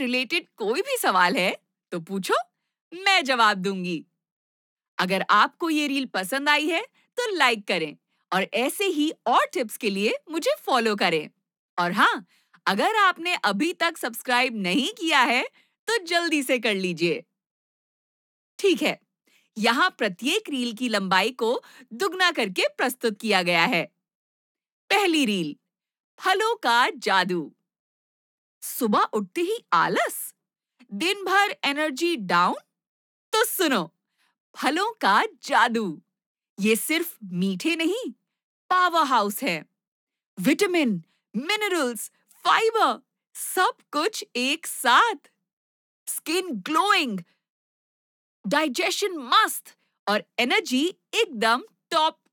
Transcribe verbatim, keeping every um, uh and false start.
Related कोई भी सवाल है तो पूछो, मैं जवाब दूंगी। अगर आपको ये रील पसंद आई है तो लाइक करें और ऐसे ही और टिप्स के लिए मुझे फॉलो करें। और हाँ, अगर आपने अभी तक सब्सक्राइब नहीं किया है तो जल्दी से कर लीजिए। ठीक है, यहाँ प्रत्येक रील की लंबाई को दुगना करके प्रस्तुत किया गया है। पहली रील, फलों का जादू। सुबह उठते ही आलस, दिन भर एनर्जी डाउन? तो सुनो, फलों का जादू। ये सिर्फ मीठे नहीं, पावर हाउस है। विटामिन, मिनरल्स, फाइबर, सब कुछ एक साथ। स्किन ग्लोइंग, डाइजेशन मस्त और एनर्जी एकदम टॉप